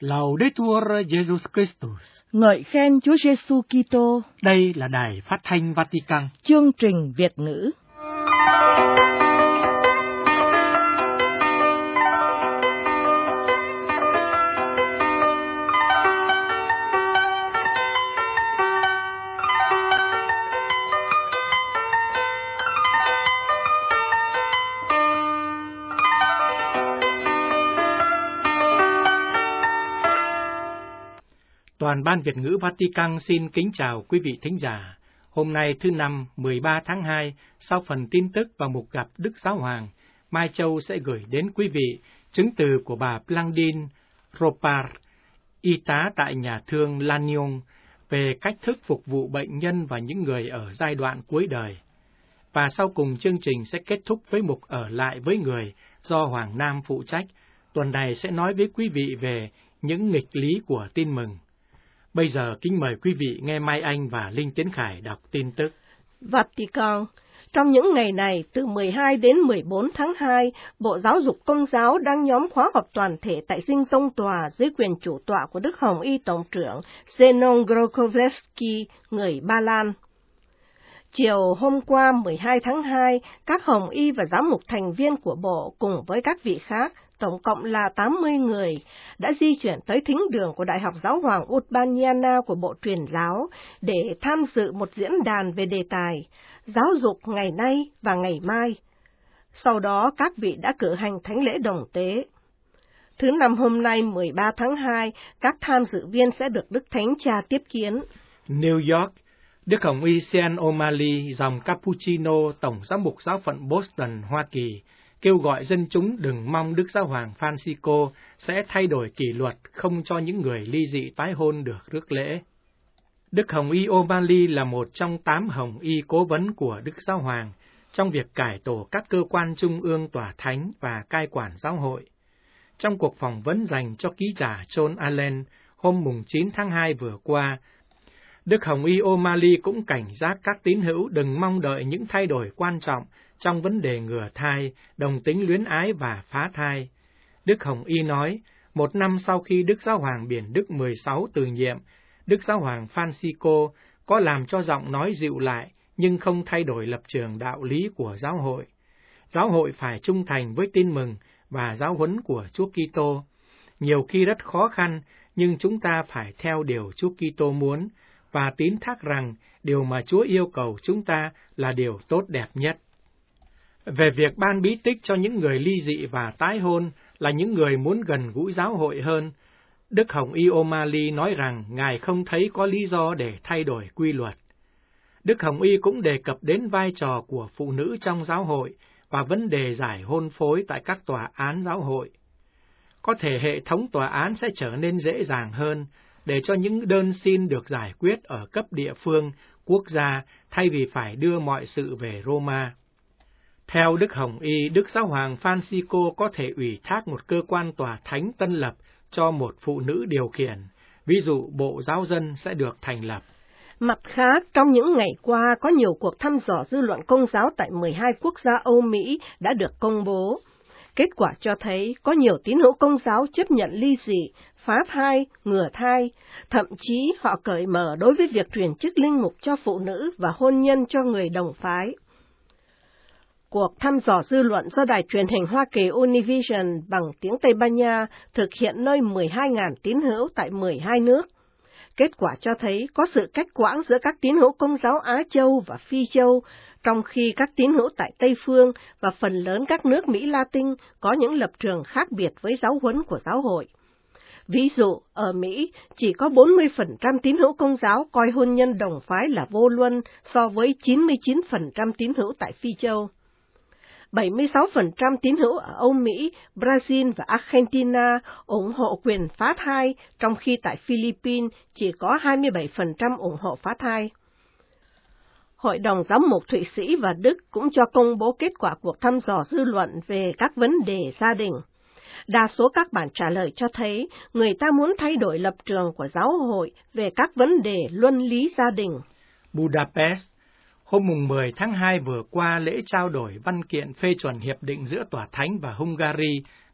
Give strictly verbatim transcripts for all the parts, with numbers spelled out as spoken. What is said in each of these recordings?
Laudetur Jesus Christus. Ngợi khen Chúa Giêsu Kitô. Đây là Đài Phát thanh Vatican. Chương trình Việt ngữ. Toàn ban Việt ngữ Vatican xin kính chào quý vị thính giả. Hôm nay thứ Năm, mười ba tháng hai, sau phần tin tức và mục gặp Đức Giáo Hoàng, Mai Châu sẽ gửi đến quý vị chứng từ của bà Blandine Ropar, y tá tại nhà thương Lannion, về cách thức phục vụ bệnh nhân và những người ở giai đoạn cuối đời. Và sau cùng chương trình sẽ kết thúc với mục Ở lại với người do Hoàng Nam phụ trách. Tuần này sẽ nói với quý vị về những nghịch lý của tin mừng. Bây giờ kính mời quý vị nghe Mai Anh và Linh Tiến Khải đọc tin tức. Vatican. Trong những ngày này, từ mười hai đến mười bốn tháng hai, Bộ Giáo dục Công giáo đang nhóm khóa họp toàn thể tại Dinh Tông Tòa dưới quyền chủ tọa của Đức Hồng Y Tổng trưởng Zenon Grochowski, người Ba Lan. Chiều hôm qua mười hai tháng hai, các Hồng Y và giám mục thành viên của Bộ cùng với các vị khác, tổng cộng là tám mươi người, đã di chuyển tới thính đường của Đại học Giáo hoàng Urbaniana của Bộ Truyền giáo để tham dự một diễn đàn về đề tài giáo dục ngày nay và ngày mai. Sau đó các vị đã cử hành thánh lễ đồng tế. Thứ Năm hôm nay mười ba tháng hai, các tham dự viên sẽ được Đức Thánh Cha tiếp kiến. New York, Đức Hồng Y Sean O'Malley, dòng Cappuccino, Tổng giám mục giáo phận Boston, Hoa Kỳ, kêu gọi dân chúng đừng mong Đức Giáo hoàng Francisco sẽ thay đổi kỷ luật không cho những người ly dị tái hôn được rước lễ. Đức Hồng Y O'Malley là một trong tám Hồng Y cố vấn của Đức Giáo hoàng trong việc cải tổ các cơ quan trung ương tòa thánh và cai quản giáo hội. Trong cuộc phỏng vấn dành cho ký giả John Allen hôm mùng chín tháng hai vừa qua, Đức Hồng Y O'Malley cũng cảnh giác các tín hữu đừng mong đợi những thay đổi quan trọng trong vấn đề ngừa thai, đồng tính luyến ái và phá thai. Đức Hồng Y nói, một năm sau khi Đức Giáo hoàng Biển Đức mười sáu từ nhiệm, Đức Giáo hoàng Francisco có làm cho giọng nói dịu lại, nhưng không thay đổi lập trường đạo lý của giáo hội. Giáo hội phải trung thành với tin mừng và giáo huấn của Chúa Kitô. Nhiều khi rất khó khăn, nhưng chúng ta phải theo điều Chúa Kitô muốn, và tín thác rằng điều mà Chúa yêu cầu chúng ta là điều tốt đẹp nhất. Về việc ban bí tích cho những người ly dị và tái hôn là những người muốn gần gũi giáo hội hơn, Đức Hồng Y O'Malley nói rằng Ngài không thấy có lý do để thay đổi quy luật. Đức Hồng Y cũng đề cập đến vai trò của phụ nữ trong giáo hội và vấn đề giải hôn phối tại các tòa án giáo hội. Có thể hệ thống tòa án sẽ trở nên dễ dàng hơn, để cho những đơn xin được giải quyết ở cấp địa phương, quốc gia, thay vì phải đưa mọi sự về Roma. Theo Đức Hồng Y, Đức Giáo hoàng Francisco có thể ủy thác một cơ quan tòa thánh tân lập cho một phụ nữ điều khiển, ví dụ Bộ Giáo dân sẽ được thành lập. Mặt khác, trong những ngày qua, có nhiều cuộc thăm dò dư luận công giáo tại mười hai quốc gia Âu Mỹ đã được công bố. Kết quả cho thấy có nhiều tín hữu công giáo chấp nhận ly dị, phá thai, ngừa thai, thậm chí họ cởi mở đối với việc truyền chức linh mục cho phụ nữ và hôn nhân cho người đồng phái. Cuộc thăm dò dư luận do đài truyền hình Hoa Kỳ Univision bằng tiếng Tây Ban Nha thực hiện nơi mười hai nghìn tín hữu tại mười hai nước. Kết quả cho thấy có sự cách quãng giữa các tín hữu công giáo Á Châu và Phi Châu, trong khi các tín hữu tại Tây Phương và phần lớn các nước Mỹ Latin có những lập trường khác biệt với giáo huấn của giáo hội. Ví dụ, ở Mỹ, chỉ có bốn mươi phần trăm tín hữu công giáo coi hôn nhân đồng phái là vô luân so với chín mươi chín phần trăm tín hữu tại Phi Châu. bảy mươi sáu phần trăm tín hữu ở Âu Mỹ, Brazil và Argentina ủng hộ quyền phá thai, trong khi tại Philippines chỉ có hai mươi bảy phần trăm ủng hộ phá thai. Hội đồng Giám mục Thụy Sĩ và Đức cũng cho công bố kết quả cuộc thăm dò dư luận về các vấn đề gia đình. Đa số các bản trả lời cho thấy người ta muốn thay đổi lập trường của giáo hội về các vấn đề luân lý gia đình. Budapest, hôm mùng mười tháng hai vừa qua, lễ trao đổi văn kiện phê chuẩn hiệp định giữa Tòa Thánh và Hungary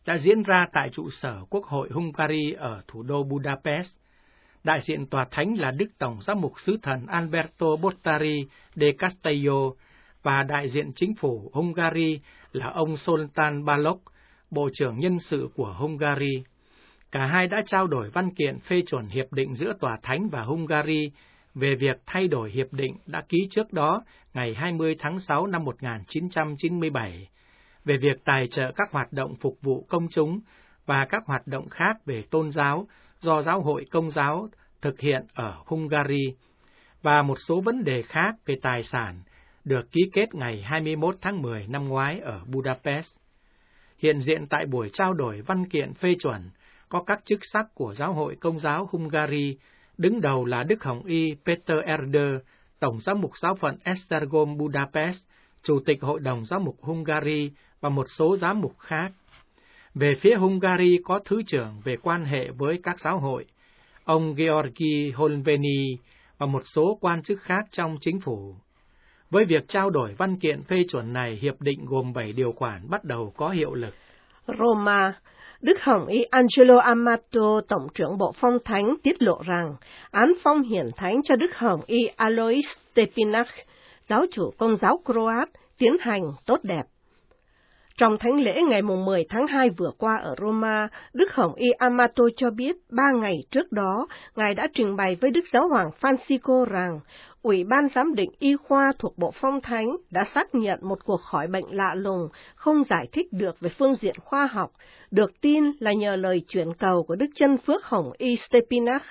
đã diễn ra tại trụ sở Quốc hội Hungary ở thủ đô Budapest. Đại diện tòa thánh là Đức Tổng giám mục sứ thần Alberto Bottari de Castello và đại diện chính phủ Hungary là ông Zoltán Balogh, Bộ trưởng Nhân sự của Hungary. Cả hai đã trao đổi văn kiện phê chuẩn hiệp định giữa tòa thánh và Hungary về việc thay đổi hiệp định đã ký trước đó ngày hai mươi tháng sáu năm một nghìn chín trăm chín mươi bảy về việc tài trợ các hoạt động phục vụ công chúng và các hoạt động khác về tôn giáo do Giáo hội Công giáo thực hiện ở Hungary, và một số vấn đề khác về tài sản được ký kết ngày hai mươi mốt tháng mười năm ngoái ở Budapest. Hiện diện tại buổi trao đổi văn kiện phê chuẩn có các chức sắc của Giáo hội Công giáo Hungary, đứng đầu là Đức Hồng Y Peter Erdő, Tổng giám mục giáo phận Esztergom Budapest, Chủ tịch Hội đồng Giám mục Hungary và một số giám mục khác. Về phía Hungary có Thứ trưởng về quan hệ với các giáo hội, ông Georgi Holveni và một số quan chức khác trong chính phủ. Với việc trao đổi văn kiện phê chuẩn này, hiệp định gồm bảy điều khoản bắt đầu có hiệu lực. Roma, Đức Hồng Y Angelo Amato, Tổng trưởng Bộ Phong Thánh, tiết lộ rằng án phong hiển thánh cho Đức Hồng Y Alois Stepinac, giáo chủ Công giáo Croat, tiến hành tốt đẹp. Trong thánh lễ ngày mười tháng hai vừa qua ở Roma, Đức Hồng Y Amato cho biết ba ngày trước đó, Ngài đã trình bày với Đức Giáo hoàng Francisco rằng Ủy ban giám định y khoa thuộc Bộ Phong Thánh đã xác nhận một cuộc khỏi bệnh lạ lùng, không giải thích được về phương diện khoa học, được tin là nhờ lời chuyển cầu của Đức Chân Phước Hồng Y Stepinac.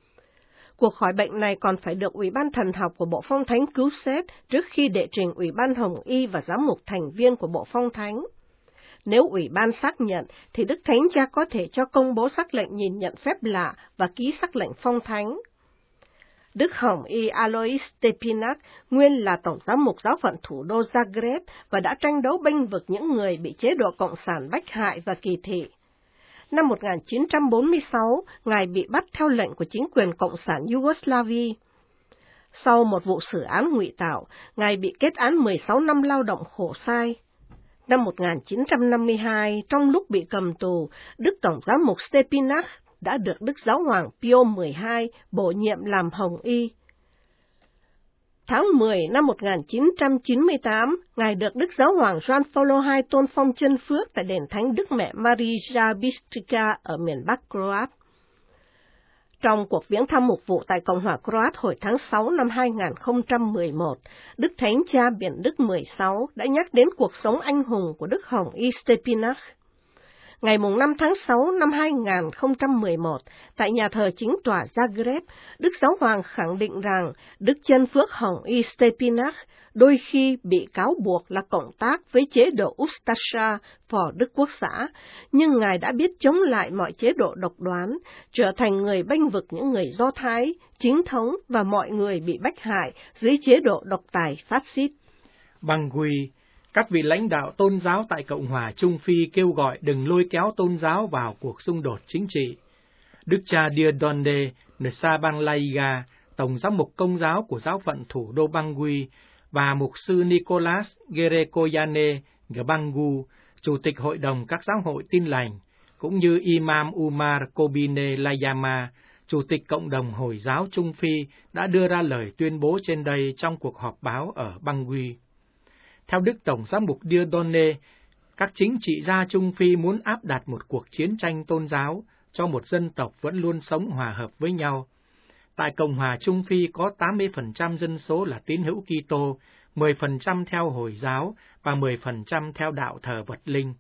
Cuộc khỏi bệnh này còn phải được Ủy ban Thần học của Bộ Phong Thánh cứu xét trước khi đệ trình Ủy ban Hồng Y và giám mục thành viên của Bộ Phong Thánh. Nếu Ủy ban xác nhận, thì Đức Thánh Cha có thể cho công bố sắc lệnh nhìn nhận phép lạ và ký sắc lệnh phong thánh. Đức Hồng Y Alois Stepinac nguyên là Tổng giám mục giáo phận thủ đô Zagreb và đã tranh đấu bênh vực những người bị chế độ Cộng sản bách hại và kỳ thị. Năm một nghìn chín trăm bốn mươi sáu, Ngài bị bắt theo lệnh của chính quyền Cộng sản Yugoslavia. Sau một vụ xử án ngụy tạo, Ngài bị kết án mười sáu năm lao động khổ sai. Năm một nghìn chín trăm năm mươi hai, trong lúc bị cầm tù, Đức Tổng giám mục Stepinac đã được Đức Giáo hoàng Pio mười hai bổ nhiệm làm Hồng Y. Tháng mười năm một nghìn chín trăm chín mươi tám, Ngài được Đức Giáo hoàng Gioan Phaolô đệ nhị tôn phong chân phước tại đền thánh Đức Mẹ Marija Bistrica ở miền Bắc Croat. Trong cuộc viếng thăm mục vụ tại Cộng hòa Croat hồi tháng sáu năm hai nghìn không trăm mười một, Đức Thánh Cha Biển Đức mười sáu đã nhắc đến cuộc sống anh hùng của Đức Hồng Y Stepinac. Ngày năm tháng sáu năm hai nghìn không trăm mười một, tại nhà thờ chính tòa Zagreb, Đức Giáo hoàng khẳng định rằng Đức Chân Phước Hồng Y Stepinac đôi khi bị cáo buộc là cộng tác với chế độ Ustasha, phò Đức Quốc xã, nhưng Ngài đã biết chống lại mọi chế độ độc đoán, trở thành người bênh vực những người Do Thái, chính thống và mọi người bị bách hại dưới chế độ độc tài phát xít. Bangui, các vị lãnh đạo tôn giáo tại Cộng hòa Trung Phi kêu gọi đừng lôi kéo tôn giáo vào cuộc xung đột chính trị. Đức cha Dieudonné Nsabanlaiga, Tổng giám mục Công giáo của giáo phận thủ đô Bangui, và mục sư Nicolas Gerekoyane Gbangu, Chủ tịch Hội đồng các giáo hội Tin lành, cũng như Imam Umar Kobine Layama, Chủ tịch Cộng đồng Hồi giáo Trung Phi, đã đưa ra lời tuyên bố trên đây trong cuộc họp báo ở Bangui. Theo Đức Tổng giám mục Dieudonné, các chính trị gia Trung Phi muốn áp đặt một cuộc chiến tranh tôn giáo cho một dân tộc vẫn luôn sống hòa hợp với nhau. Tại Cộng hòa Trung Phi có tám mươi phần trăm dân số là tín hữu Kitô, mười phần trăm theo Hồi giáo và mười phần trăm theo đạo thờ vật linh.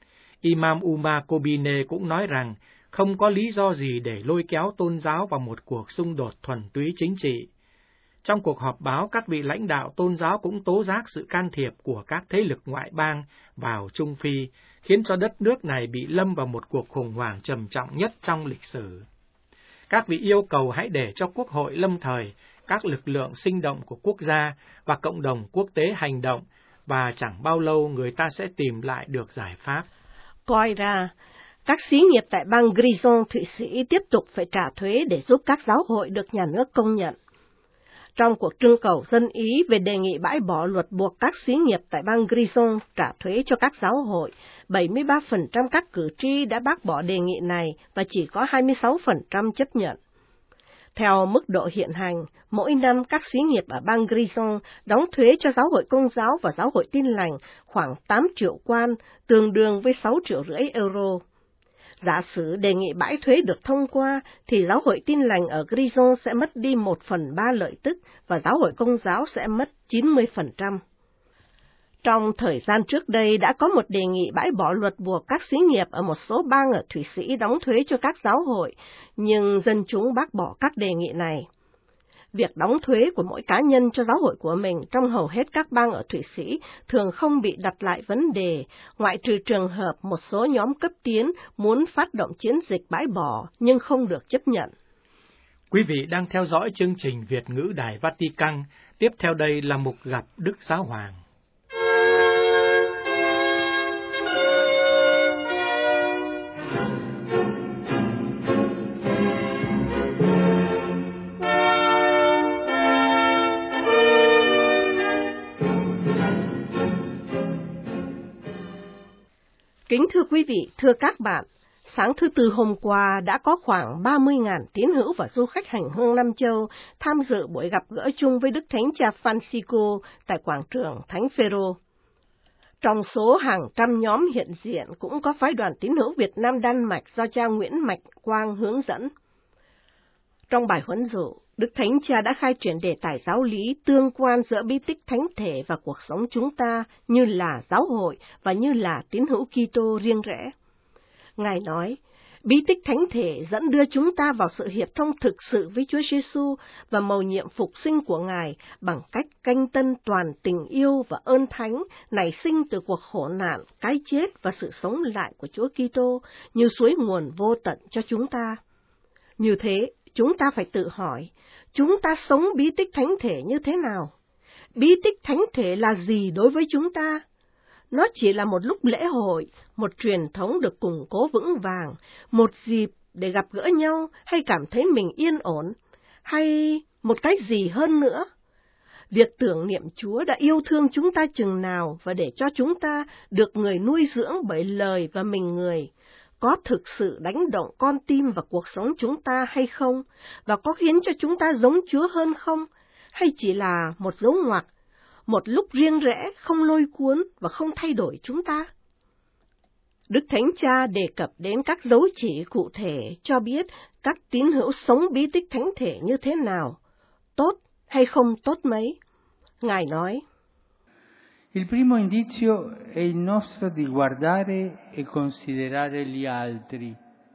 Imam Umar Kobine cũng nói rằng không có lý do gì để lôi kéo tôn giáo vào một cuộc xung đột thuần túy chính trị. Trong cuộc họp báo, các vị lãnh đạo tôn giáo cũng tố giác sự can thiệp của các thế lực ngoại bang vào Trung Phi, khiến cho đất nước này bị lâm vào một cuộc khủng hoảng trầm trọng nhất trong lịch sử. Các vị yêu cầu hãy để cho Quốc hội lâm thời, các lực lượng sinh động của quốc gia và cộng đồng quốc tế hành động, và chẳng bao lâu người ta sẽ tìm lại được giải pháp. Coi ra, các xí nghiệp tại bang Grisons, Thụy Sĩ tiếp tục phải trả thuế để giúp các giáo hội được nhà nước công nhận. Trong cuộc trưng cầu dân Ý về đề nghị bãi bỏ luật buộc các xí nghiệp tại bang Grison trả thuế cho các giáo hội, bảy mươi ba phần trăm các cử tri đã bác bỏ đề nghị này và chỉ có hai mươi sáu phần trăm chấp nhận. Theo mức độ hiện hành, mỗi năm các xí nghiệp ở bang Grison đóng thuế cho giáo hội Công giáo và giáo hội Tin lành khoảng tám triệu quan, tương đương với sáu triệu rưỡi euro. Giả sử đề nghị bãi thuế được thông qua, thì giáo hội Tin lành ở Grison sẽ mất đi một phần ba lợi tức và giáo hội Công giáo sẽ mất chín mươi phần trăm. Trong thời gian trước đây đã có một đề nghị bãi bỏ luật buộc các xí nghiệp ở một số bang ở Thụy Sĩ đóng thuế cho các giáo hội, nhưng dân chúng bác bỏ các đề nghị này. Việc đóng thuế của mỗi cá nhân cho giáo hội của mình trong hầu hết các bang ở Thụy Sĩ thường không bị đặt lại vấn đề, ngoại trừ trường hợp một số nhóm cấp tiến muốn phát động chiến dịch bãi bỏ nhưng không được chấp nhận. Quý vị đang theo dõi chương trình Việt ngữ Đài Vatican. Tiếp theo đây là mục gặp Đức Giáo Hoàng. Kính thưa quý vị, thưa các bạn, sáng thứ Tư hôm qua đã có khoảng ba mươi nghìn tín hữu và du khách hành hương Nam Châu tham dự buổi gặp gỡ chung với Đức Thánh Cha Francisco tại quảng trường Thánh Phêrô. Trong số hàng trăm nhóm hiện diện cũng có phái đoàn tín hữu Việt Nam Đan Mạch do cha Nguyễn Mạch Quang hướng dẫn. Trong bài huấn dụ, Đức Thánh Cha đã khai triển đề tài giáo lý tương quan giữa bí tích thánh thể và cuộc sống chúng ta như là giáo hội và như là tín hữu Kitô riêng rẽ. Ngài nói, bí tích thánh thể dẫn đưa chúng ta vào sự hiệp thông thực sự với Chúa Giêsu và mầu nhiệm phục sinh của Ngài bằng cách canh tân toàn tình yêu và ơn thánh nảy sinh từ cuộc khổ nạn, cái chết và sự sống lại của Chúa Kitô như suối nguồn vô tận cho chúng ta. Như thế, chúng ta phải tự hỏi, chúng ta sống bí tích thánh thể như thế nào? Bí tích thánh thể là gì đối với chúng ta? Nó chỉ là một lúc lễ hội, một truyền thống được củng cố vững vàng, một dịp để gặp gỡ nhau hay cảm thấy mình yên ổn, hay một cái gì hơn nữa? Việc tưởng niệm Chúa đã yêu thương chúng ta chừng nào và để cho chúng ta được người nuôi dưỡng bởi lời và mình người, có thực sự đánh động con tim và cuộc sống chúng ta hay không, và có khiến cho chúng ta giống Chúa hơn không, hay chỉ là một dấu ngoặc, một lúc riêng rẽ không lôi cuốn và không thay đổi chúng ta? Đức Thánh Cha đề cập đến các dấu chỉ cụ thể cho biết các tín hữu sống bí tích thánh thể như thế nào, tốt hay không tốt mấy. Ngài nói, Il primo indizio è il nostro di guardare e considerare gli altri.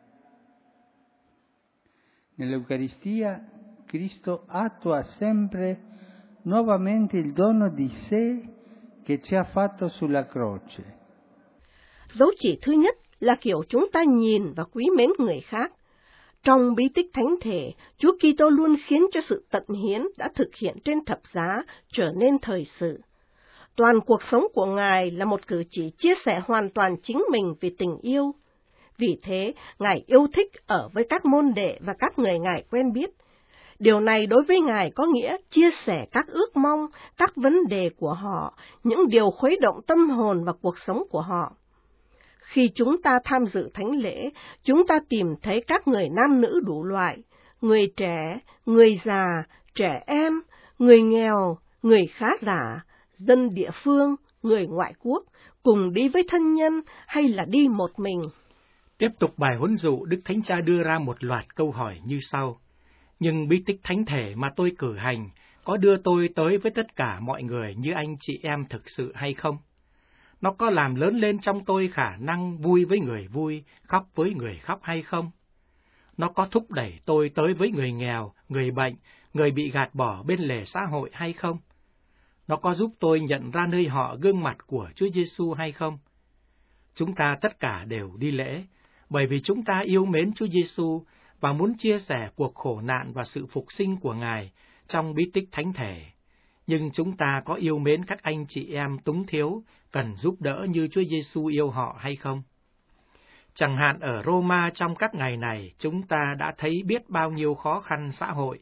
Nell'Eucaristia Cristo attua sempre nuovamente il dono di sé che ci ha fatto sulla croce. Dấu chỉ thứ nhất là kiểu chúng ta nhìn và quý mến người khác. Trong bí tích thánh thể, Chúa Kitô luôn khiến cho sự tận hiến đã thực hiện trên thập giá trở nên thời sự. Toàn cuộc sống của Ngài là một cử chỉ chia sẻ hoàn toàn chính mình vì tình yêu. Vì thế, Ngài yêu thích ở với các môn đệ và các người Ngài quen biết. Điều này đối với Ngài có nghĩa chia sẻ các ước mong, các vấn đề của họ, những điều khuấy động tâm hồn và cuộc sống của họ. Khi chúng ta tham dự thánh lễ, chúng ta tìm thấy các người nam nữ đủ loại, người trẻ, người già, trẻ em, người nghèo, người khá giả, dân địa phương, người ngoại quốc, cùng đi với thân nhân hay là đi một mình. Tiếp tục bài huấn dụ, Đức Thánh Cha đưa ra một loạt câu hỏi như sau. Nhưng bí tích thánh thể mà tôi cử hành có đưa tôi tới với tất cả mọi người như anh chị em thực sự hay không? Nó có làm lớn lên trong tôi khả năng vui với người vui, khóc với người khóc hay không? Nó có thúc đẩy tôi tới với người nghèo, người bệnh, người bị gạt bỏ bên lề xã hội hay không? Nó có giúp tôi nhận ra nơi họ gương mặt của Chúa Giêsu hay không? Chúng ta tất cả đều đi lễ, bởi vì chúng ta yêu mến Chúa Giêsu và muốn chia sẻ cuộc khổ nạn và sự phục sinh của Ngài trong bí tích thánh thể. Nhưng chúng ta có yêu mến các anh chị em túng thiếu, cần giúp đỡ như Chúa Giêsu yêu họ hay không? Chẳng hạn ở Roma trong các ngày này, chúng ta đã thấy biết bao nhiêu khó khăn xã hội,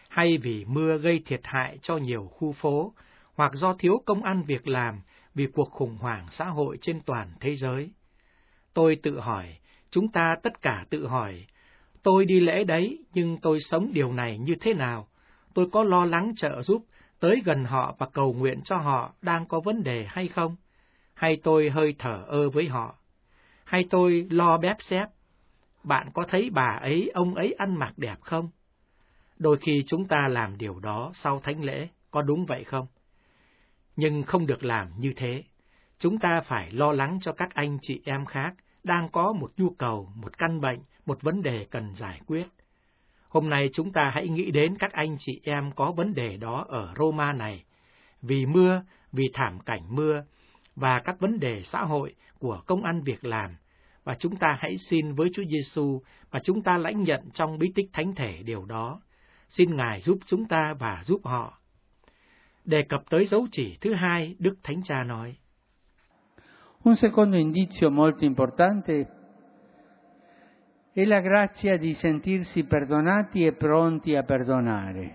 hay vì mưa gây thiệt hại cho nhiều khu phố, hoặc do thiếu công ăn việc làm vì cuộc khủng hoảng xã hội trên toàn thế giới. Tôi tự hỏi, chúng ta tất cả tự hỏi, tôi đi lễ đấy, nhưng tôi sống điều này như thế nào? Tôi có lo lắng trợ giúp, tới gần họ và cầu nguyện cho họ đang có vấn đề hay không? Hay tôi hơi thờ ơ với họ? Hay tôi lo bép xép? Bạn có thấy bà ấy, ông ấy ăn mặc đẹp không? Đôi khi chúng ta làm điều đó sau thánh lễ, có đúng vậy không? Nhưng không được làm như thế. Chúng ta phải lo lắng cho các anh chị em khác đang có một nhu cầu, một căn bệnh, một vấn đề cần giải quyết. Hôm nay chúng ta hãy nghĩ đến các anh chị em có vấn đề đó ở Roma này, vì mưa, vì thảm cảnh mưa, và các vấn đề xã hội của công ăn việc làm, và chúng ta hãy xin với Chúa Giêsu và chúng ta lãnh nhận trong bí tích thánh thể điều đó. Xin Ngài giúp chúng ta và giúp họ. Đề cập tới dấu chỉ thứ hai, Đức Thánh Cha nói: Un secondo indizio molto importante è la grazia di sentirsi perdonati e pronti a perdonare.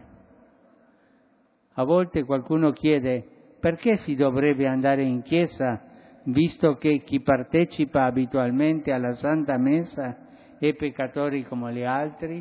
A volte qualcuno chiede perché si dovrebbe andare in chiesa visto che chi partecipa abitualmente alla Santa Messa è peccatore come gli altri.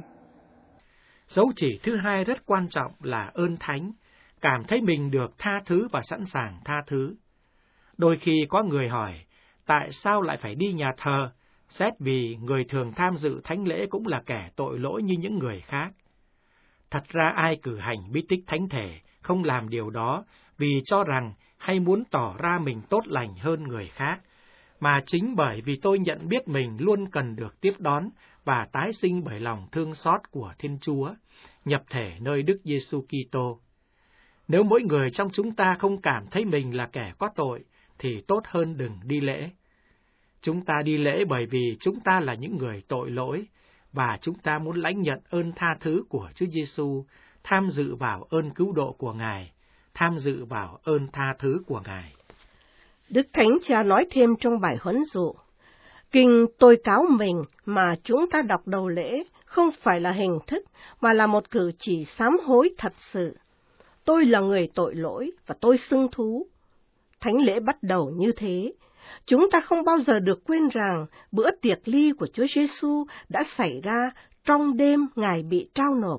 Dấu chỉ thứ hai rất quan trọng là ơn thánh, cảm thấy mình được tha thứ và sẵn sàng tha thứ. Đôi khi có người hỏi, tại sao lại phải đi nhà thờ? Xét vì người thường tham dự thánh lễ cũng là kẻ tội lỗi như những người khác. Thật ra ai cử hành bí tích thánh thể không làm điều đó vì cho rằng hay muốn tỏ ra mình tốt lành hơn người khác, mà chính bởi vì tôi nhận biết mình luôn cần được tiếp đón và tái sinh bởi lòng thương xót của Thiên Chúa, nhập thể nơi Đức Giêsu Kitô. Nếu mỗi người trong chúng ta không cảm thấy mình là kẻ có tội, thì tốt hơn đừng đi lễ. Chúng ta đi lễ bởi vì chúng ta là những người tội lỗi, và chúng ta muốn lãnh nhận ơn tha thứ của Chúa Giêsu, tham dự vào ơn cứu độ của Ngài, tham dự vào ơn tha thứ của Ngài. Đức Thánh Cha nói thêm trong bài huấn dụ: Kinh tôi cáo mình mà chúng ta đọc đầu lễ không phải là hình thức, mà là một cử chỉ sám hối thật sự. Tôi là người tội lỗi và tôi xưng thú. Thánh lễ bắt đầu như thế. Chúng ta không bao giờ được quên rằng bữa tiệc ly của Chúa Giêsu đã xảy ra trong đêm Ngài bị trao nộp.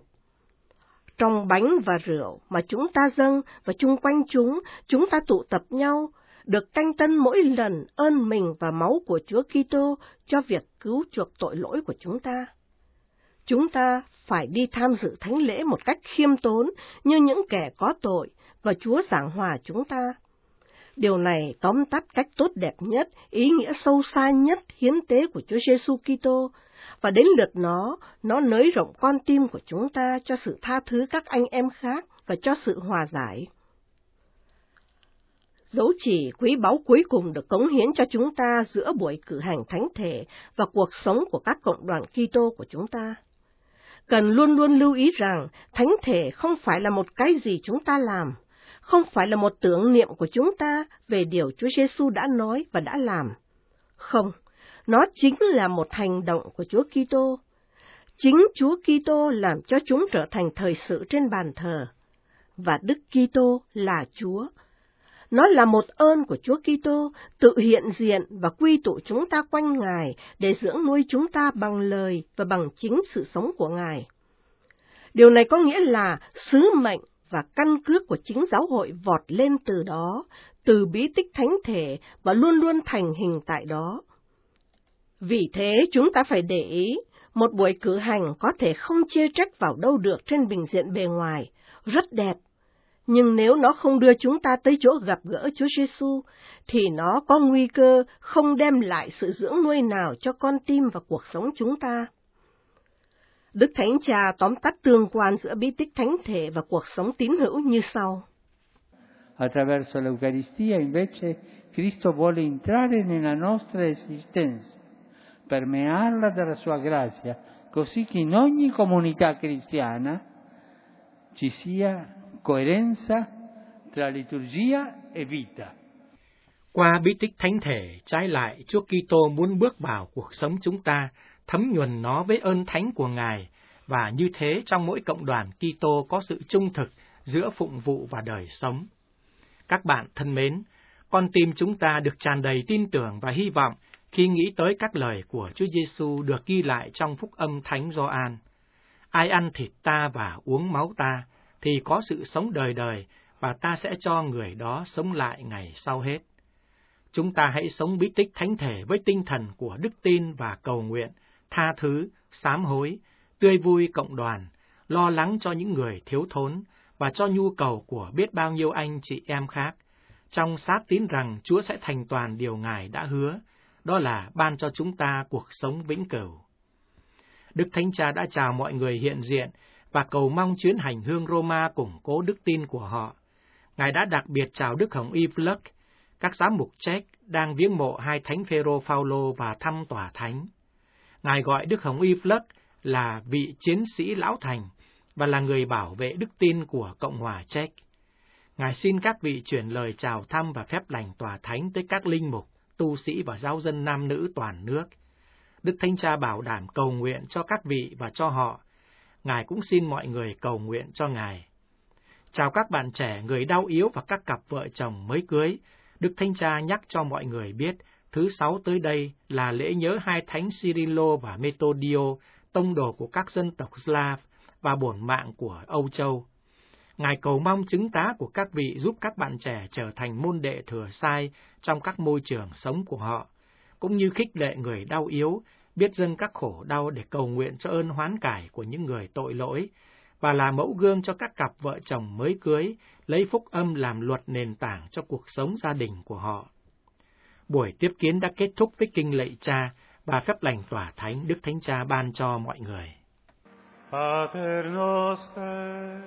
Trong bánh và rượu mà chúng ta dâng và chung quanh chúng, chúng ta tụ tập nhau, được canh tân mỗi lần ơn mình và máu của Chúa Kitô cho việc cứu chuộc tội lỗi của chúng ta. Chúng ta phải đi tham dự thánh lễ một cách khiêm tốn như những kẻ có tội, và Chúa giảng hòa chúng ta. Điều này tóm tắt cách tốt đẹp nhất, ý nghĩa sâu xa nhất hiến tế của Chúa Giêsu Kitô, và đến lượt nó, nó nới rộng con tim của chúng ta cho sự tha thứ các anh em khác và cho sự hòa giải. Dấu chỉ quý báu cuối cùng được cống hiến cho chúng ta giữa buổi cử hành thánh thể và cuộc sống của các cộng đoàn Kitô của chúng ta. Cần luôn luôn lưu ý rằng thánh thể không phải là một cái gì chúng ta làm, không phải là một tưởng niệm của chúng ta về điều Chúa Giêsu đã nói và đã làm. Không, nó chính là một hành động của Chúa Kitô. Chính Chúa Kitô làm cho chúng trở thành thời sự trên bàn thờ, và Đức Kitô là Chúa. Nó là một ơn của Chúa Kitô tự hiện diện và quy tụ chúng ta quanh Ngài để dưỡng nuôi chúng ta bằng lời và bằng chính sự sống của Ngài. Điều này có nghĩa là sứ mệnh và căn cước của chính giáo hội vọt lên từ đó, từ bí tích thánh thể và luôn luôn thành hình tại đó. Vì thế chúng ta phải để ý, một buổi cử hành có thể không chê trách vào đâu được trên bình diện bề ngoài, rất đẹp. Nhưng nếu nó không đưa chúng ta tới chỗ gặp gỡ Chúa Giêsu, thì nó có nguy cơ không đem lại sự dưỡng nuôi nào cho con tim và cuộc sống chúng ta. Đức Thánh Cha tóm tắt tương quan giữa bí tích thánh thể và cuộc sống tín hữu như sau. Attraverso l'Eucaristia, invece, Cristo vuole entrare nella nostra esistenza, permearla dalla sua grazia, così che in ogni comunità cristiana ci sia coerenza tra liturgia e vita. Qua bí tích thánh thể, trái lại, Chúa Kitô muốn bước vào cuộc sống chúng ta, thấm nhuần nó với ơn thánh của Ngài, và như thế trong mỗi cộng đoàn Kitô có sự trung thực giữa phụng vụ và đời sống. Các bạn thân mến, con tim chúng ta được tràn đầy tin tưởng và hy vọng khi nghĩ tới các lời của Chúa Giêsu được ghi lại trong Phúc âm Thánh Gioan. Ai ăn thịt ta và uống máu ta thì có sự sống đời đời, và ta sẽ cho người đó sống lại ngày sau hết. Chúng ta hãy sống bí tích thánh thể với tinh thần của đức tin và cầu nguyện, tha thứ, sám hối, tươi vui cộng đoàn, lo lắng cho những người thiếu thốn và cho nhu cầu của biết bao nhiêu anh chị em khác, trong xác tín rằng Chúa sẽ thành toàn điều Ngài đã hứa, đó là ban cho chúng ta cuộc sống vĩnh cửu. Đức Thánh Cha đã chào mọi người hiện diện và cầu mong chuyến hành hương Roma củng cố đức tin của họ. Ngài đã đặc biệt chào Đức Hồng Y Vlk, các giám mục Czech đang viếng mộ hai thánh Phêrô Phaolô và thăm tòa thánh. Ngài gọi Đức Hồng Y Vlk là vị chiến sĩ lão thành và là người bảo vệ đức tin của Cộng hòa Czech. Ngài xin các vị chuyển lời chào thăm và phép lành tòa thánh tới các linh mục, tu sĩ và giáo dân nam nữ toàn nước. Đức Thánh Cha bảo đảm cầu nguyện cho các vị và cho họ. Ngài cũng xin mọi người cầu nguyện cho Ngài. Chào các bạn trẻ, người đau yếu và các cặp vợ chồng mới cưới. Đức Thánh Cha nhắc cho mọi người biết, thứ sáu tới đây là lễ nhớ hai thánh Cyrilo và Metodio, tông đồ của các dân tộc Slav và bổn mạng của Âu Châu. Ngài cầu mong chứng tá của các vị giúp các bạn trẻ trở thành môn đệ thừa sai trong các môi trường sống của họ, cũng như khích lệ người đau yếu, biết dâng các khổ đau để cầu nguyện cho ơn hoán cải của những người tội lỗi, và là mẫu gương cho các cặp vợ chồng mới cưới, lấy phúc âm làm luật nền tảng cho cuộc sống gia đình của họ. Buổi tiếp kiến đã kết thúc với kinh lạy Cha và phép lành tòa thánh Đức Thánh Cha ban cho mọi người. Pater noster,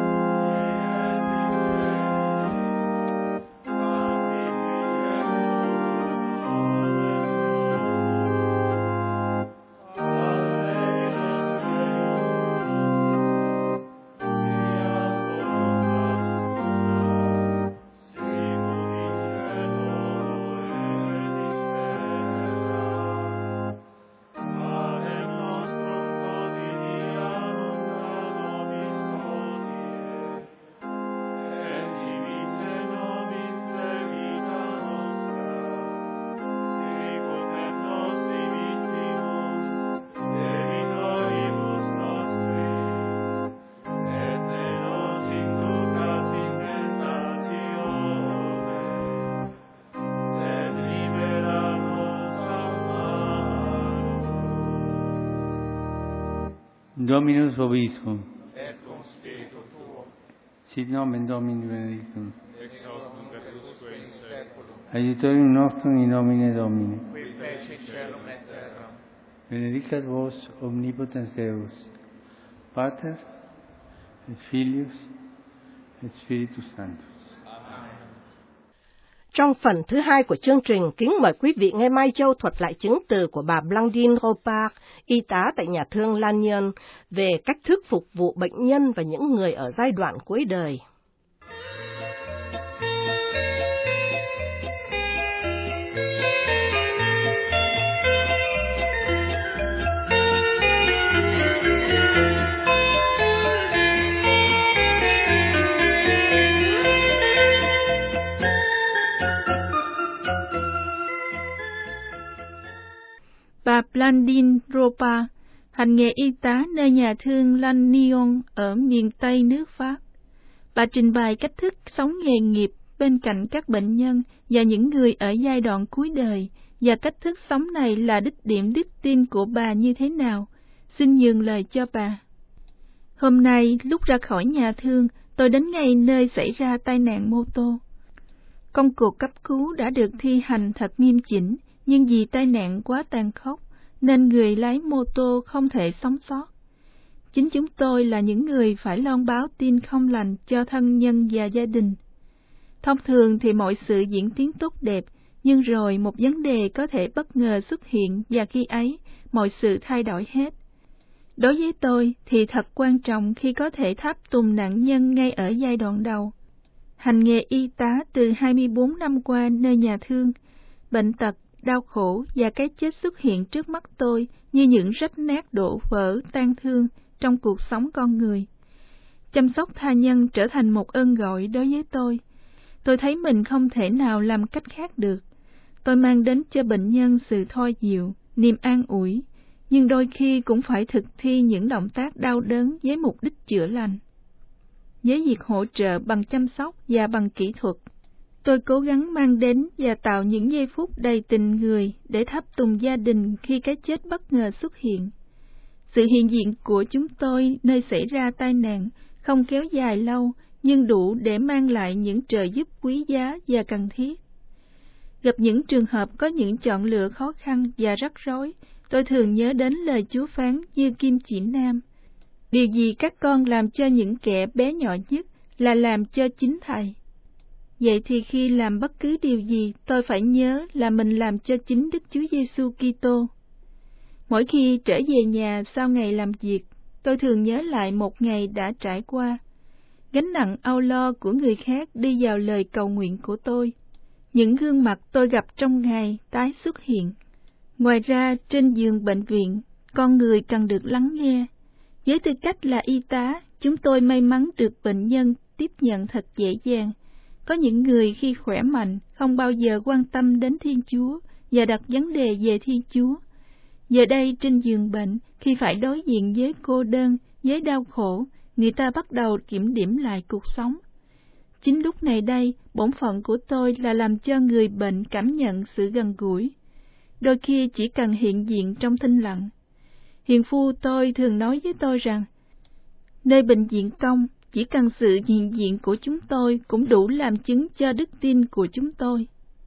Dominus vobiscum. et cum spiritu tuo, Sit nomen Domini benedictum. ex hoc nunc et usque in saeculum, Aiutorium nostrum in nomine Domini. qui feci caelum et terram. Benedicat vos omnipotens Deus, Pater et Filius et Spiritus Sanctus. Trong phần thứ hai của chương trình, kính mời quý vị nghe Mai Châu thuật lại chứng từ của bà Blandine Ropach, y tá tại nhà thương Lannion, về cách thức phục vụ bệnh nhân và những người ở giai đoạn cuối đời. Bà Blandine Ropach, hành nghề y tá nơi nhà thương Lannion ở miền Tây nước Pháp. Bà trình bày cách thức sống nghề nghiệp bên cạnh các bệnh nhân và những người ở giai đoạn cuối đời, và cách thức sống này là đích điểm đức tin của bà như thế nào. Xin nhường lời cho bà. Hôm nay, lúc ra khỏi nhà thương, tôi đến ngay nơi xảy ra tai nạn mô tô. Công cuộc cấp cứu đã được thi hành thật nghiêm chỉnh, nhưng vì tai nạn quá tàn khốc, nên người lái mô tô không thể sống sót. Chính chúng tôi là những người phải loan báo tin không lành cho thân nhân và gia đình. Thông thường thì mọi sự diễn tiến tốt đẹp, nhưng rồi một vấn đề có thể bất ngờ xuất hiện, và khi ấy, mọi sự thay đổi hết. Đối với tôi thì thật quan trọng khi có thể tháp tùng nạn nhân ngay ở giai đoạn đầu. Hành nghề y tá từ hai mươi bốn năm qua nơi nhà thương, bệnh tật, đau khổ và cái chết xuất hiện trước mắt tôi như những rách nát đổ vỡ tan thương, trong cuộc sống con người. Chăm sóc tha nhân trở thành một ơn gọi đối với tôi. Tôi thấy mình không thể nào làm cách khác được. Tôi mang đến cho bệnh nhân sự thoa dịu, niềm an ủi, nhưng đôi khi cũng phải thực thi những động tác đau đớn với mục đích chữa lành. Với việc hỗ trợ bằng chăm sóc và bằng kỹ thuật, tôi cố gắng mang đến và tạo những giây phút đầy tình người để thắp tùng gia đình khi cái chết bất ngờ xuất hiện. Sự hiện diện của chúng tôi nơi xảy ra tai nạn không kéo dài lâu, nhưng đủ để mang lại những trợ giúp quý giá và cần thiết. Gặp những trường hợp có những chọn lựa khó khăn và rắc rối, tôi thường nhớ đến lời Chúa phán như kim chỉ nam: điều gì các con làm cho những kẻ bé nhỏ nhất là làm cho chính Thầy. Vậy thì khi làm bất cứ điều gì, tôi phải nhớ là mình làm cho chính Đức Chúa Giêsu Kitô. Mỗi khi trở về nhà sau ngày làm việc, tôi thường nhớ lại một ngày đã trải qua. Gánh nặng âu lo của người khác đi vào lời cầu nguyện của tôi. Những gương mặt tôi gặp trong ngày tái xuất hiện. Ngoài ra, trên giường bệnh viện, con người cần được lắng nghe. Với tư cách là y tá, chúng tôi may mắn được bệnh nhân tiếp nhận thật dễ dàng. Có những người khi khỏe mạnh không bao giờ quan tâm đến Thiên Chúa và đặt vấn đề về Thiên Chúa. Giờ đây trên giường bệnh, khi phải đối diện với cô đơn, với đau khổ, người ta bắt đầu kiểm điểm lại cuộc sống. Chính lúc này đây, bổn phận của tôi là làm cho người bệnh cảm nhận sự gần gũi. Đôi khi chỉ cần hiện diện trong thinh lặng. Hiền phu tôi thường nói với tôi rằng, nơi bệnh viện công, chỉ cần sự hiện diện của chúng tôi cũng đủ làm chứng cho đức tin của chúng tôi.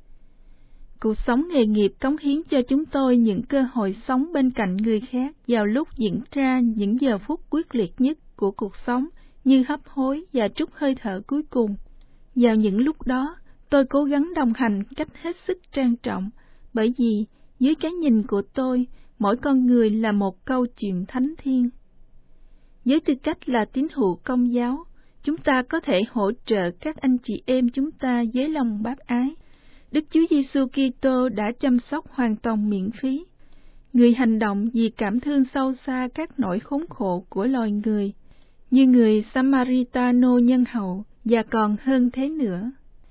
Cuộc sống nghề nghiệp cống hiến cho chúng tôi những cơ hội sống bên cạnh người khác vào lúc diễn ra những giờ phút quyết liệt nhất của cuộc sống, như hấp hối và trút hơi thở cuối cùng. Vào những lúc đó, tôi cố gắng đồng hành cách hết sức trang trọng, bởi vì dưới cái nhìn của tôi, mỗi con người là một câu chuyện thánh thiêng. Với tư cách là tín hữu Công giáo, chúng ta có thể hỗ trợ các anh chị em chúng ta với lòng bác ái. Đức Chúa Giêsu Kitô đã chăm sóc hoàn toàn miễn phí. Người hành động vì cảm thương sâu xa các nỗi khốn khổ của loài người, như người Samaritano nhân hậu, và còn hơn thế nữa.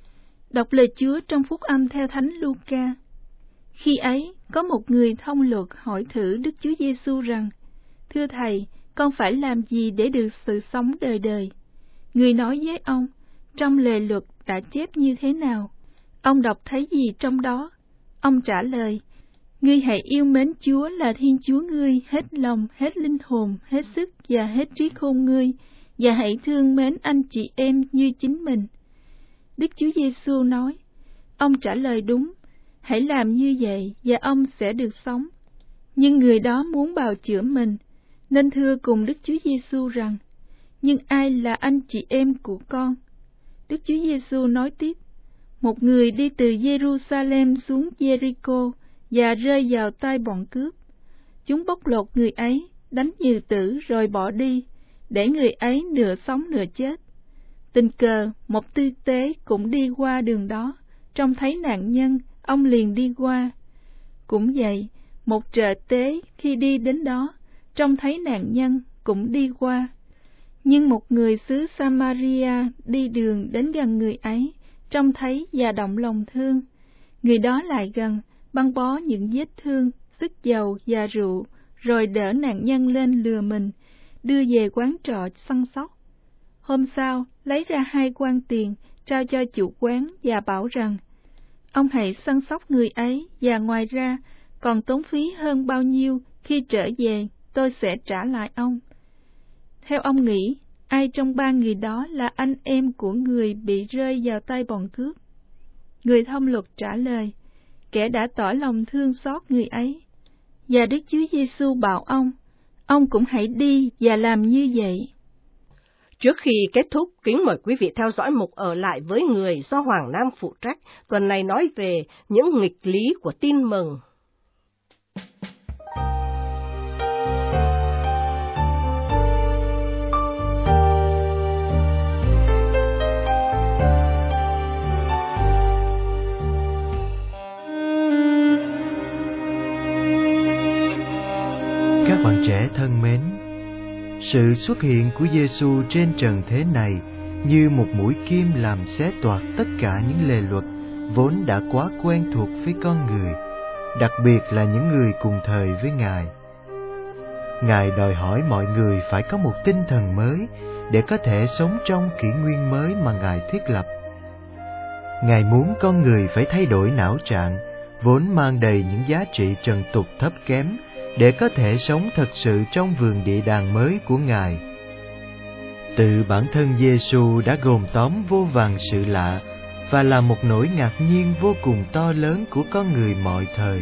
Đọc lời Chúa trong phúc âm theo Thánh Luca. Khi ấy, có một người thông luật hỏi thử Đức Chúa Giêsu rằng: Thưa Thầy, con phải làm gì để được sự sống đời đời? Người nói với ông: Trong lề luật đã chép như thế nào? Ông đọc thấy gì trong đó? Ông trả lời: Ngươi hãy yêu mến Chúa là Thiên Chúa ngươi hết lòng, hết linh hồn, hết sức và hết trí khôn ngươi, và hãy thương mến anh chị em như chính mình. Đức Chúa Giêsu nói: Ông trả lời đúng, hãy làm như vậy và ông sẽ được sống. Nhưng người đó muốn bào chữa mình, nên thưa cùng Đức Chúa Giêsu rằng: Nhưng ai là anh chị em của con? Đức Chúa Giêsu nói tiếp: Một người đi từ Jerusalem xuống Jericho và rơi vào tay bọn cướp. Chúng bóc lột người ấy, đánh như tử rồi bỏ đi, để người ấy nửa sống nửa chết. Tình cờ, một tư tế cũng đi qua đường đó, trông thấy nạn nhân, ông liền đi qua. Cũng vậy, một trợ tế khi đi đến đó, trông thấy nạn nhân, cũng đi qua. Nhưng một người xứ Samaria đi đường đến gần người ấy, trông thấy và động lòng thương. Người đó lại gần, băng bó những vết thương, sức dầu và rượu, rồi đỡ nạn nhân lên lừa mình, đưa về quán trọ săn sóc. Hôm sau, lấy ra hai quan tiền, trao cho chủ quán và bảo rằng: Ông hãy săn sóc người ấy, và ngoài ra, còn tốn phí hơn bao nhiêu, khi trở về, tôi sẽ trả lại ông. Theo ông nghĩ, ai trong ba người đó là anh em của người bị rơi vào tay bọn cướp? Người thông luật trả lời: Kẻ đã tỏ lòng thương xót người ấy. Và Đức Chúa Giêsu bảo ông: Ông cũng hãy đi và làm như vậy. Trước khi kết thúc, kính mời quý vị theo dõi mục Ở lại với người do Hoàng Nam phụ trách. Tuần này nói về những nghịch lý của tin mừng. Các bạn trẻ thân mến, Sự xuất hiện của Giêsu trên trần thế này như một mũi kim làm xé toạc tất cả những lề luật vốn đã quá quen thuộc với con người, đặc biệt là những người cùng thời với Ngài. Ngài đòi hỏi mọi người phải có một tinh thần mới để có thể sống trong kỷ nguyên mới mà Ngài thiết lập. Ngài muốn con người phải thay đổi não trạng, vốn mang đầy những giá trị trần tục thấp kém, để có thể sống thật sự trong vườn địa đàng mới của Ngài. Tự bản thân Giêsu đã gồm tóm vô vàn sự lạ và là một nỗi ngạc nhiên vô cùng to lớn của con người mọi thời.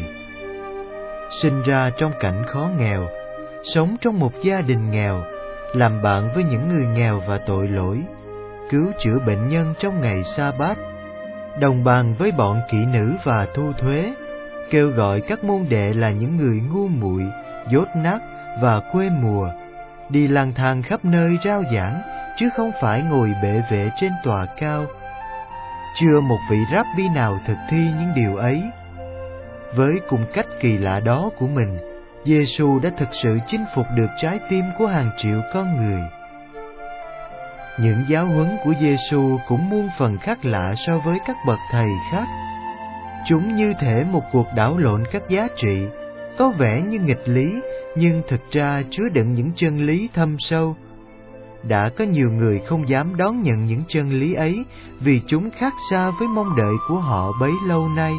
Sinh ra trong cảnh khó nghèo, sống trong một gia đình nghèo, làm bạn với những người nghèo và tội lỗi, cứu chữa bệnh nhân trong ngày sa-bát, đồng bàn với bọn kỹ nữ và thu thuế, kêu gọi các môn đệ là những người ngu muội, dốt nát và quê mùa, đi lang thang khắp nơi rao giảng, chứ không phải ngồi bệ vệ trên tòa cao. Chưa một vị Rabbi nào thực thi những điều ấy. Với cung cách kỳ lạ đó của mình, Giêsu đã thực sự chinh phục được trái tim của hàng triệu con người. Những giáo huấn của Giêsu cũng muôn phần khác lạ so với các bậc thầy khác. Chúng như thể một cuộc đảo lộn các giá trị, có vẻ như nghịch lý, nhưng thực ra chứa đựng những chân lý thâm sâu. Đã có nhiều người không dám đón nhận những chân lý ấy vì chúng khác xa với mong đợi của họ bấy lâu nay.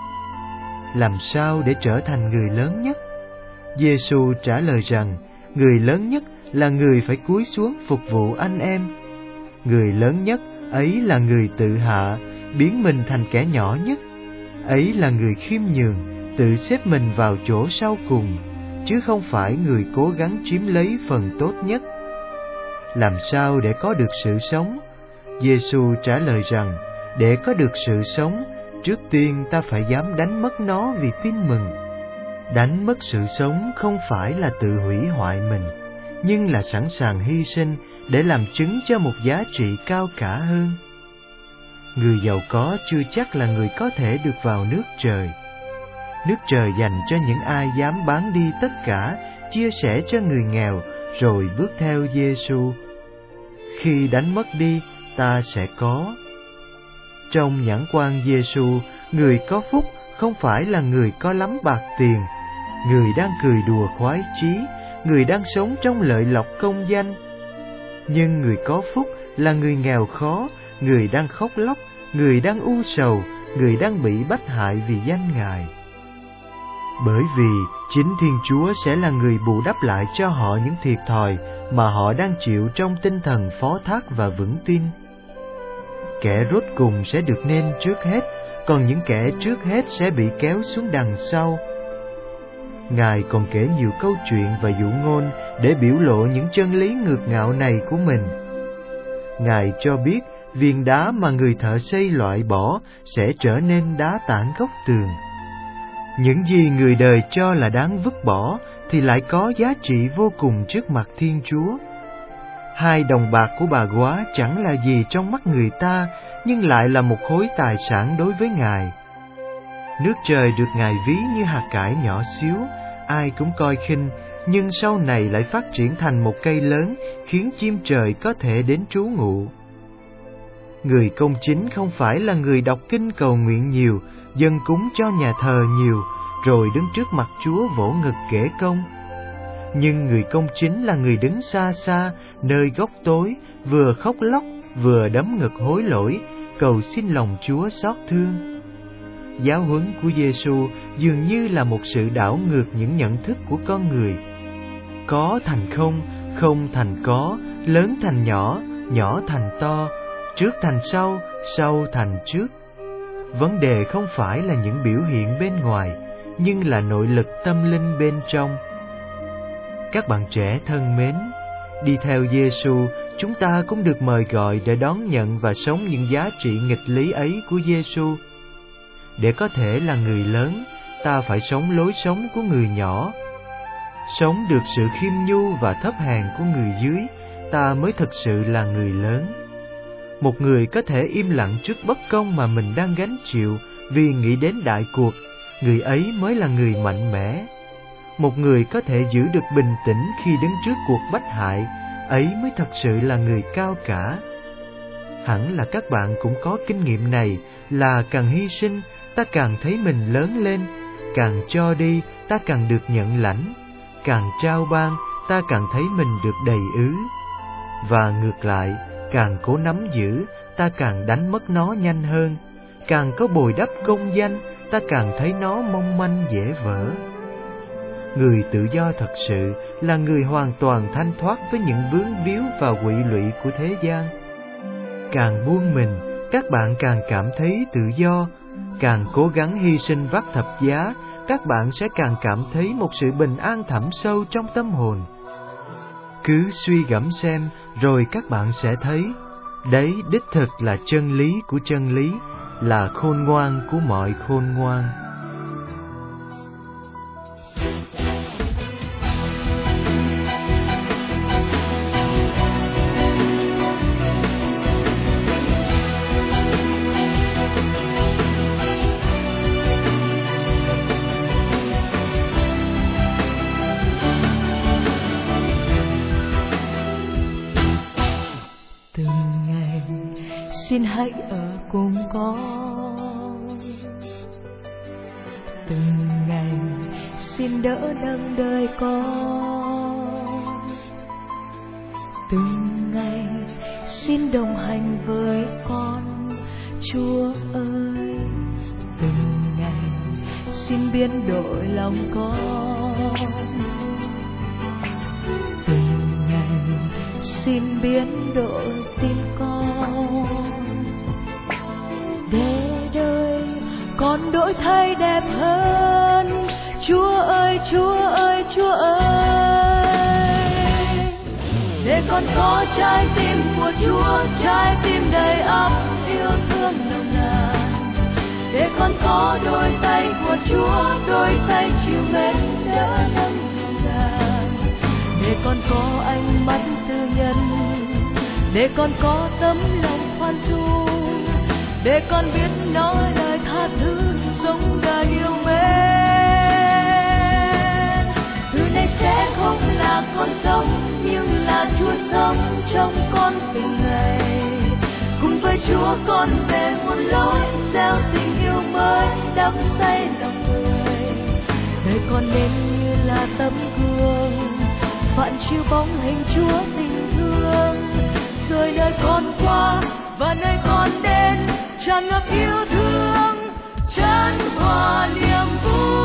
Làm sao để trở thành người lớn nhất? Giêsu trả lời rằng, người lớn nhất là người phải cúi xuống phục vụ anh em. Người lớn nhất ấy là người tự hạ, biến mình thành kẻ nhỏ nhất. Ấy là người khiêm nhường, tự xếp mình vào chỗ sau cùng, chứ không phải người cố gắng chiếm lấy phần tốt nhất. Làm sao để có được sự sống? Giêsu trả lời rằng, để có được sự sống, trước tiên ta phải dám đánh mất nó vì tin mừng. Đánh mất sự sống không phải là tự hủy hoại mình, nhưng là sẵn sàng hy sinh để làm chứng cho một giá trị cao cả hơn. Người giàu có chưa chắc là người có thể được vào nước trời. Nước trời dành cho những ai dám bán đi tất cả, chia sẻ cho người nghèo, rồi bước theo Giêsu. Khi đánh mất đi, ta sẽ có. Trong nhãn quan Giêsu, người có phúc không phải là người có lắm bạc tiền, người đang cười đùa khoái chí, người đang sống trong lợi lộc công danh. Nhưng người có phúc là người nghèo khó, người đang khóc lóc, người đang u sầu, người đang bị bách hại vì danh Ngài. Bởi vì chính Thiên Chúa sẽ là người bù đắp lại cho họ những thiệt thòi mà họ đang chịu trong tinh thần phó thác và vững tin. Kẻ rốt cùng sẽ được nên trước hết, còn những kẻ trước hết sẽ bị kéo xuống đằng sau. Ngài còn kể nhiều câu chuyện và dụ ngôn để biểu lộ những chân lý ngược ngạo này của mình. Ngài cho biết viên đá mà người thợ xây loại bỏ sẽ trở nên đá tảng góc tường. Những gì người đời cho là đáng vứt bỏ thì lại có giá trị vô cùng trước mặt Thiên Chúa. Hai đồng bạc của bà góa chẳng là gì trong mắt người ta, nhưng lại là một khối tài sản đối với Ngài. Nước trời được Ngài ví như hạt cải nhỏ xíu, ai cũng coi khinh, nhưng sau này lại phát triển thành một cây lớn, khiến chim trời có thể đến trú ngụ. Người công chính không phải là người đọc kinh cầu nguyện nhiều, dâng cúng cho nhà thờ nhiều, rồi đứng trước mặt Chúa vỗ ngực kể công. Nhưng người công chính là người đứng xa xa, nơi góc tối, vừa khóc lóc, vừa đấm ngực hối lỗi, cầu xin lòng Chúa xót thương. Giáo huấn của Giêsu dường như là một sự đảo ngược những nhận thức của con người. Có thành không, không thành có, lớn thành nhỏ, nhỏ thành to, trước thành sau, sau thành trước. Vấn đề không phải là những biểu hiện bên ngoài, nhưng là nội lực tâm linh bên trong. Các bạn trẻ thân mến, đi theo Giêsu, chúng ta cũng được mời gọi để đón nhận và sống những giá trị nghịch lý ấy của Giêsu. Để có thể là người lớn, ta phải sống lối sống của người nhỏ. Sống được sự khiêm nhu và thấp hèn của người dưới, ta mới thực sự là người lớn. Một người có thể im lặng trước bất công mà mình đang gánh chịu vì nghĩ đến đại cuộc, người ấy mới là người mạnh mẽ. Một người có thể giữ được bình tĩnh khi đứng trước cuộc bách hại, ấy mới thật sự là người cao cả. Hẳn là các bạn cũng có kinh nghiệm này, là càng hy sinh, ta càng thấy mình lớn lên, càng cho đi, ta càng được nhận lãnh, càng trao ban, ta càng thấy mình được đầy ứ. Và ngược lại, càng cố nắm giữ, ta càng đánh mất nó nhanh hơn, càng có bồi đắp công danh, ta càng thấy nó mong manh dễ vỡ. Người tự do thật sự là người hoàn toàn thanh thoát với những vướng víu và quỵ lụy của thế gian. Càng buông mình, các bạn càng cảm thấy tự do, càng cố gắng hy sinh vác thập giá, các bạn sẽ càng cảm thấy một sự bình an thẳm sâu trong tâm hồn. Cứ suy gẫm xem, rồi các bạn sẽ thấy, đấy đích thực là chân lý của chân lý, là khôn ngoan của mọi khôn ngoan. Xin hãy ở cùng con, từng ngày xin đỡ nâng đời con, từng ngày xin đồng hành với con. Chúa ơi, từng ngày xin biến đổi lòng con, từng ngày xin biến đổi tim con, để đời con đổi thay đẹp hơn. Chúa ơi, Chúa ơi, Chúa ơi, để con có trái tim của Chúa, trái tim đầy ắp yêu thương nồng nàn. Để con có đôi tay của Chúa, đôi tay chịu mến đỡ nâng dịu dàng. Để con có ánh mắt tư nhân, để con có tấm lòng khoan dung, để con biết nói lời tha thứ giống đời yêu mến. Từ nay sẽ không là con sống, nhưng là Chúa sống trong con từng ngày. Cùng với Chúa con về muôn lối, gieo tình yêu mới đắm say lòng người. Đời con nên như là tấm gương phản chiếu bóng hình Chúa tình thương. Rồi nơi con qua và nơi con đến tràn ngập yêu thương, tràn hòa niềm vui.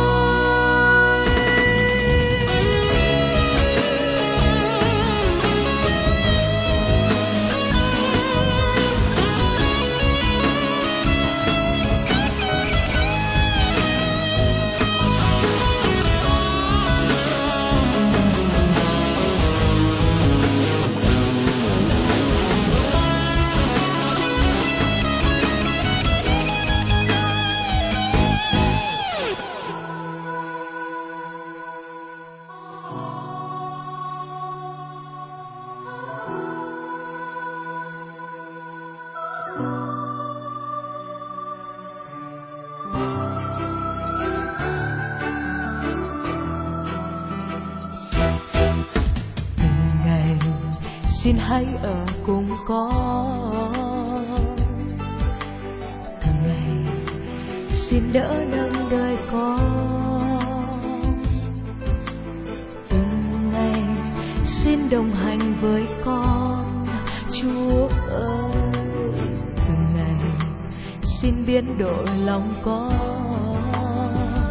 Xin hãy ở cùng con, từng ngày xin đỡ nâng đời con, từng ngày xin đồng hành với con. Chúa ơi, từng ngày xin biến đổi lòng con,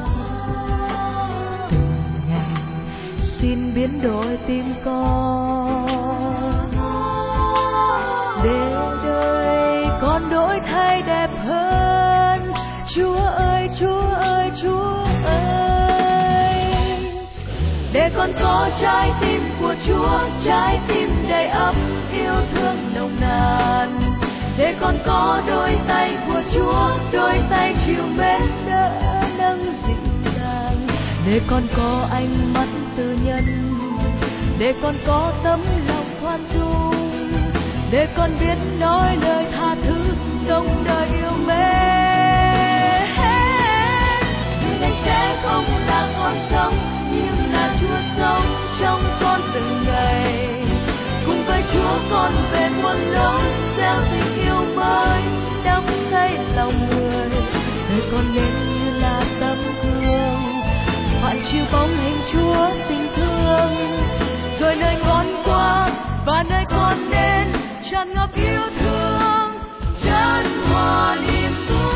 từng ngày xin biến đổi tim con. Để đời con đổi thay đẹp hơn. Chúa ơi, Chúa ơi, Chúa ơi, để con có trái tim của Chúa, trái tim đầy ắp yêu thương nồng nàn. Để con có đôi tay của Chúa, đôi tay chịu mến đỡ nâng dịu dàng. Để con có ánh mắt tư nhân, để con có tấm lòng khoan dung, để con biết nói lời tha thứ sống đời yêu mến. Từ nay sẽ không là con sống, nhưng là Chúa sống trong con từng ngày. Cùng nơi con đến tràn ngập yêu thương chân hòa niềm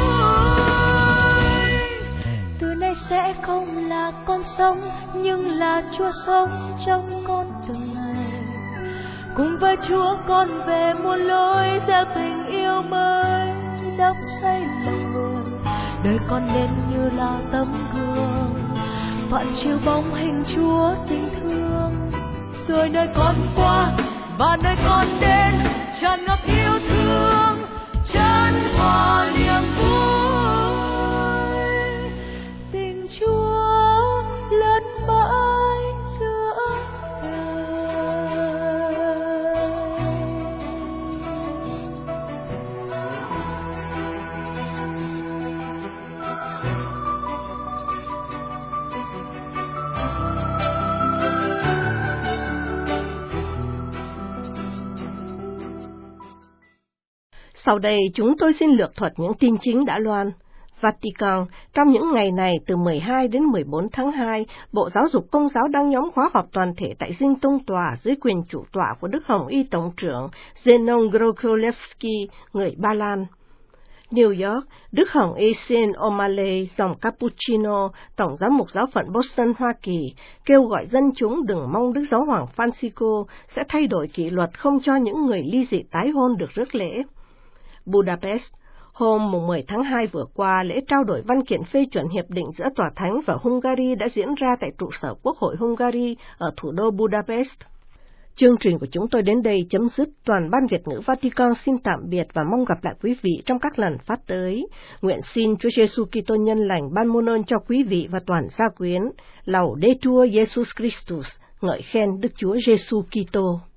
vui. Từ nay sẽ không là con sống nhưng là Chúa sống trong con từng ngày. Cùng với Chúa con về muôn lối gieo tình yêu mới đắp xây lòng người. Đời con nên như là tấm gương phản chiếu bóng hình Chúa tình thương. Rồi nơi con qua và nơi con đến tràn ngập yêu thương chân hòa niềm vui. Tình Chúa lớn mãi giữa Sau đây chúng tôi xin lược thuật những tin chính đã loan. Vatican, trong những ngày này từ mười hai đến mười bốn tháng hai, Bộ Giáo dục Công giáo đăng nhóm khóa họp toàn thể tại Dinh Tông Tòa dưới quyền chủ tọa của Đức Hồng Y Tổng trưởng Zenon Grocholewski, người Ba Lan. New York, Đức Hồng Y Sean O'Malley, dòng Cappuccino, Tổng giám mục giáo phận Boston, Hoa Kỳ, kêu gọi dân chúng đừng mong Đức Giáo hoàng Francisco sẽ thay đổi kỷ luật không cho những người ly dị tái hôn được rước lễ. Budapest, hôm mười tháng hai vừa qua, lễ trao đổi văn kiện phê chuẩn hiệp định giữa Tòa Thánh và Hungary đã diễn ra tại trụ sở Quốc hội Hungary ở thủ đô Budapest. Chương trình của chúng tôi đến đây chấm dứt. Toàn ban Việt ngữ Vatican xin tạm biệt và mong gặp lại quý vị trong các lần phát tới. Nguyện xin Chúa Giêsu Kitô nhân lành ban muôn ơn cho quý vị và toàn gia quyến. Laudetur Jesus Christus, ngợi khen Đức Chúa Giêsu Kitô.